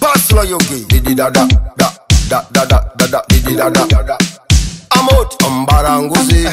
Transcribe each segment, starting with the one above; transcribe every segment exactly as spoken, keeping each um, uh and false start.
Pasla yogi, didi da da da da da da da da didi da da da. Amot ambaranguzi.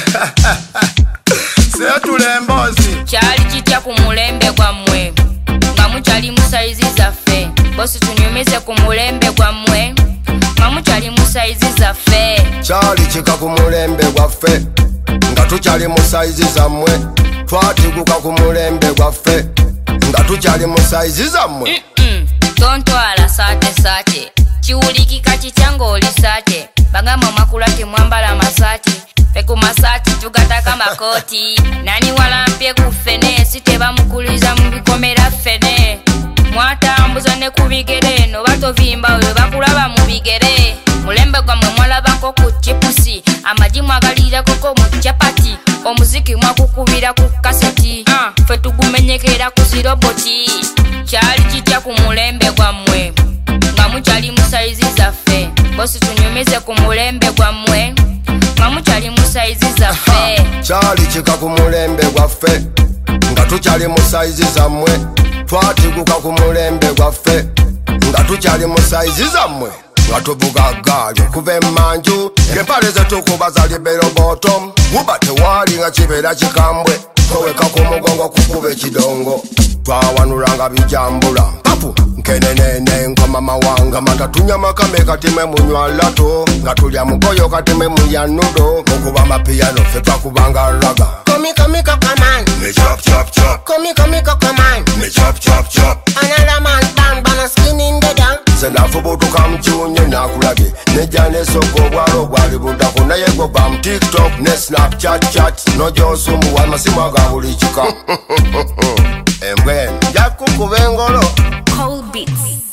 Setule mbozi. Chali chicha kumulembe kwa mwe. Ngamu chali musaizi zafe. Bosi tunyumeze kumulembe kwa mwe. Ngamu chali musaizi zafe. Chali chika kumulembe kwa fe. Ngatu chali musaizi za mwe. Twatiguka kumulembe kwa fe. Ngatu chali musaizi za mwe. Mm-mm. Tonto ala sate sate. Chiulikika chichango oli sate. Bagama makulake mwambala masati. Peku masati tugataka makoti. Nani walampye kufene. Siteba mukuliza mubikomera fene. Mwata ambuza ne kubigere. No bato vimba we bakulaba mubigere. Mulembe kwa mwala banko kuchipusi. Amaji mwagalira koko muchapati. Omuziki mwakukubira ku kaseti. uh, Fe tugumenyekera ku ziroboti. Chali chicha kumulembe kwa mwe. Ngamu chali musaizi zafe. Bosi tunyumeze kumulembe kwa mwe. Ngamu chali musaizi zafe. Chali chika kumulembe kwa fe. Ngatu chali musaizi za mwe. Twatiguka kumulembe kwa fe. Ngatu chali musaizi za mwe. Ngatu bugagali kuve manju. Ngepale zetu kubaza libero bottom. Mubate wali nga chibera chikambwe. Koweka kumugongo kukube chidongo. Twawanulanga bijambula papu nkenenene nkoma mawanga matatunya makame katime munywalato ngatulya mugoyo katime muyanudo mukuba mapiano fe twakubanga raga Komi komi kokoman me chop chop chop Komi komi kokoman me chop chop chop Another man bang bana skin in the down Senafubutu kamchunye nakulage Nejane soko waro wali budaku Na yego bam TikTok ne Snapchat chat No josumu wa masima gabuli chika Mbwen Jaku kubengolo Cold beats.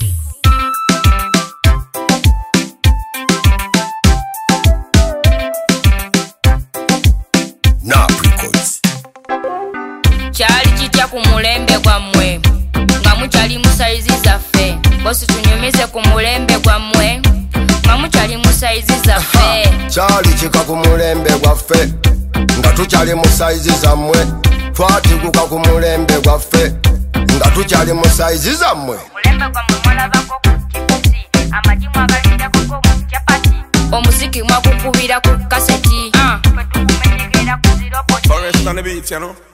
Napricots Chali chicha kumulembe kwa mwe. Ngamu chali musaizi zafe. Bosi tunyumeze kumulembe kwa mwe. Ngamu chali musaizi zafe. Chali chika kumulembe kwa fe Ngatu chali musaizi za mwe Twatiguka kumulembe kwa fe Ngatu chali musaizi za mwe Mulembe kwa mwala bako kuchipusi. Amaji mwagalira koko muchapati. Omuziki mwakukubira ku kaseti. uh, Fe tugumenyekera ku ziroboti. Forest on the beat, you know.